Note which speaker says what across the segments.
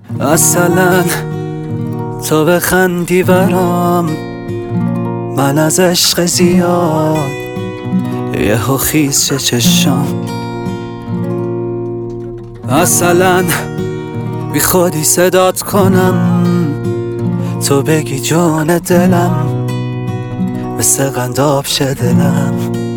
Speaker 1: اصلا تو بخندی برام، من از عشق زیاد یهو خیز شه چشام. اصلا بی خودی صدات کنم، تو بگی جون دلم، مثل قنداب شه دلم.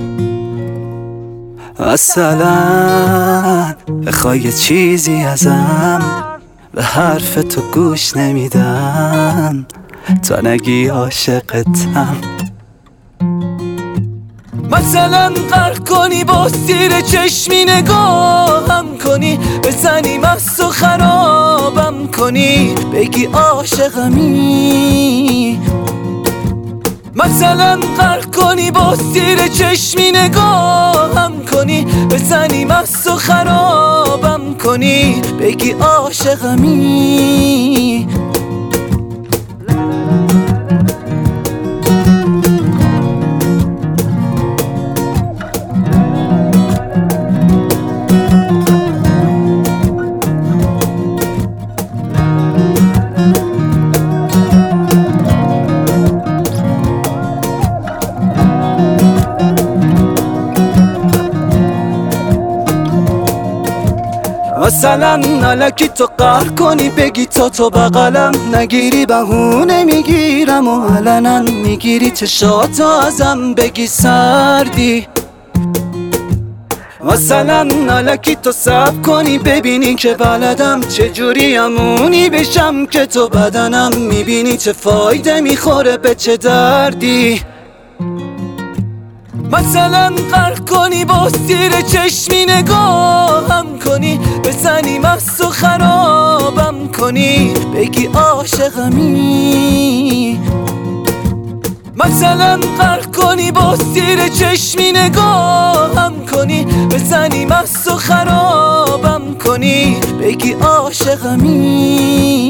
Speaker 1: اصلا بخوای یه چیزی ازم، به حرف تو گوش نمیدم تا نگی عاشقتم. مثلا غرق کنی با سیر چشمی نگاهم کنی، بزنی مست و خرابم کنی، بگی عاشقمی. مثلا غرق کنی با سیر چشمی نگاهم کنی، بزنی مست و خرابم کنی، بگی عاشقمی. مثلا الکی تو قهر کنی، بگی تو بغلم نگیری، بهونه میگیرم و علنا میگیری چشاتو ازم، بگی سردی. مثلا الکی تو صبر کنی، ببینی که بلدم چجوری امونی بشم، که تو بدنم میبینی چه فایده میخوره به چه دردی. مثلا غرق کنی با سیر چشمی نگاهم کنی، بزنی مست و خرابم کنی، بگی عاشقمی. مثلا غرق کنی با سیر چشمی نگاهم کنی، بزنی مست و خرابم کنی، بگی عاشقمی.